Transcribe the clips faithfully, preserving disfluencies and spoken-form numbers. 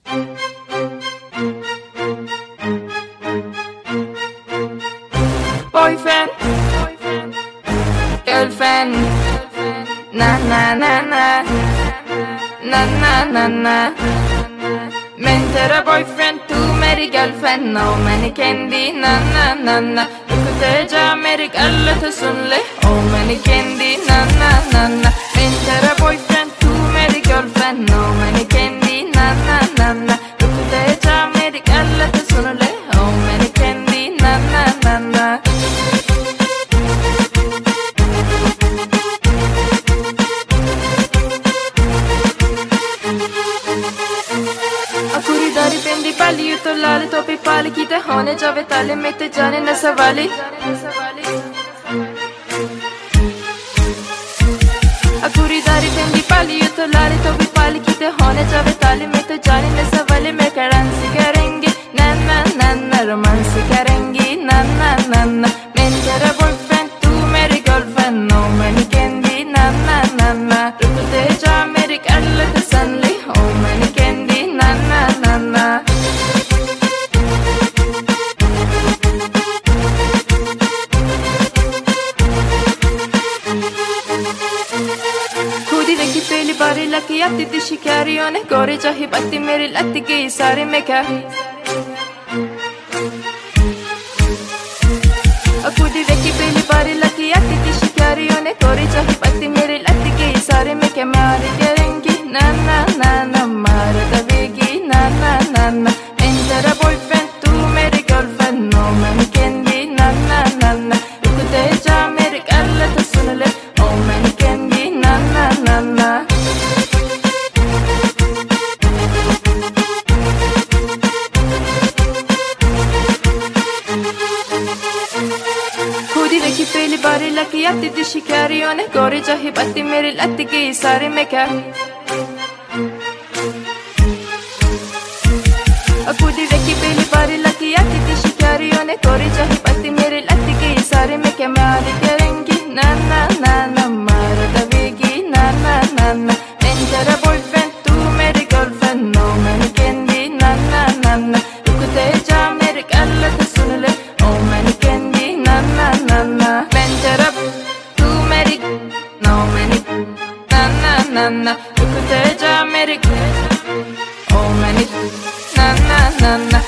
Boyfriend, girlfriend, na na na na, na na na na. मैं तेरा boyfriend तू मेरी गर्लफ्रेंड नो मैंने कैंडी ना ना ना ना रुकते जा मेरी गल तो सुन ले ओ मैंने कैंडी ना ना ना ना मैं तेरा बॉयफ्रेंड तू मेरी गर्लफ्रेंड नो मैंने कैंडी ना ना ना ना रुकते जा मेरी गल तो सुन ले ओ मैंने कैंडी ना ना ना ना Darí prendi pali, io tollale, topi pali, chi te hone, giove tale, mette già nella savali. Akuri dari prendi pali, io tollale, topi pali, chi te hone, giove tale, mette già nella savali, me caranzi carengi, na na na na, romanzi carengi, na na na na, mentre boyfriend, tu meri girlfriend, no many candy, na na na na, rukte ja meri kalle te sanli, oh many candy, na na na na. खुदी देखी पहली बारी lucky आती थी शिकारियों ने गोरी चाही बत्ती मेरी लत्ती गई सारे में क्या खुदी देखी पहली बारी लकी आती थी शिकारियों ने गोरी चाही बत्ती मेरी लत्ती गई सारे में क्या मार करेंगी ना ना ना ना मार दबेगी ना ना ना ना मैं तेरा बॉयफ्रेंड तू मेरी गर्लफ्रेंड नो मैंने कैंडी ना ना ना ना रुकते जा मेरी गल तो सुन ले ओ मैंने कैंडी ना ना ना ना खुदी देखी पहली बारी लकी आती थी शिकारियों ने गोरी चाही बत्ती मेरी लत्ती गई सारे में क्या खुदी देखी पहली बारी लकी आती थी शिकारियों ने गोरी चाही बत्ती मेरी लत्ती गई सारे में क्या मार करेंगी ना ना ना ना मार दबेगी ना ना ना ना मैं तेरा बॉयफ्रेंड तू मेरी गर्लफ्रेंड नो मैंने कैंडी ना ना ना ना रुकते जा मेरी गल तो सुन ले ओ मैंने कैंडी ना ना ना ना मैं तेरा तू मेरी नो मैंने ना ना ना ना रुकते जा मेरी ओ मैंने na na na na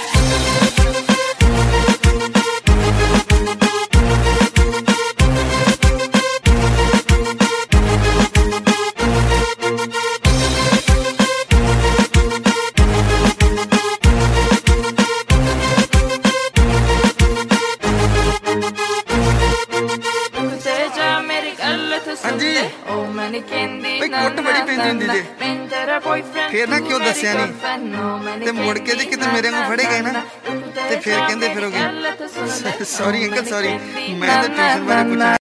फिर ना क्यों दसिया नहीं ते मुड़ के जे किते मेरे वांगू फड़े गए ना ते फिर कहंदे फिरोगे सॉरी अंकल सॉरी मैं तो ट्यूशन बारे पूछा